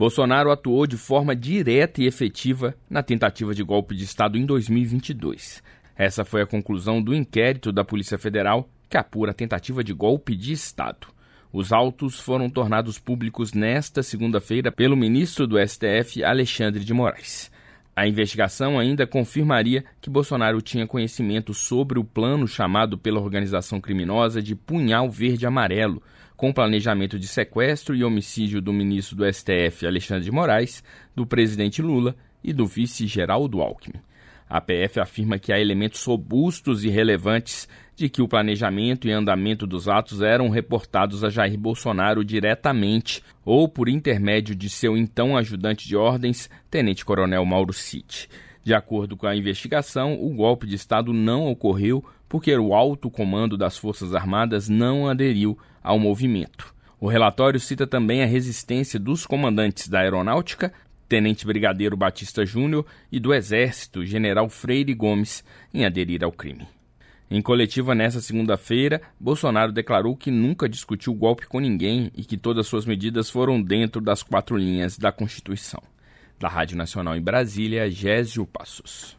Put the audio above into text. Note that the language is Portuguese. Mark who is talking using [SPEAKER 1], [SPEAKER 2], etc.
[SPEAKER 1] Bolsonaro atuou de forma direta e efetiva na tentativa de golpe de Estado em 2022. Essa foi a conclusão do inquérito da Polícia Federal que apura a tentativa de golpe de Estado. Os autos foram tornados públicos nesta segunda-feira pelo ministro do STF, Alexandre de Moraes. A investigação ainda confirmaria que Bolsonaro tinha conhecimento sobre o plano chamado pela organização criminosa de Punhal Verde-Amarelo, com planejamento de sequestro e homicídio do ministro do STF, Alexandre de Moraes, do presidente Lula e do vice Geraldo Alckmin. A PF afirma que há elementos robustos e relevantes de que o planejamento e andamento dos atos eram reportados a Jair Bolsonaro diretamente ou por intermédio de seu então ajudante de ordens, tenente-coronel Mauro Cid. De acordo com a investigação, o golpe de Estado não ocorreu porque o alto comando das Forças Armadas não aderiu ao movimento. O relatório cita também a resistência dos comandantes da Aeronáutica, Tenente Brigadeiro Batista Júnior, e do Exército, General Freire Gomes, em aderir ao crime. Em coletiva nesta segunda-feira, Bolsonaro declarou que nunca discutiu o golpe com ninguém e que todas suas medidas foram dentro das 4 linhas da Constituição. Da Rádio Nacional em Brasília, Gésio Passos.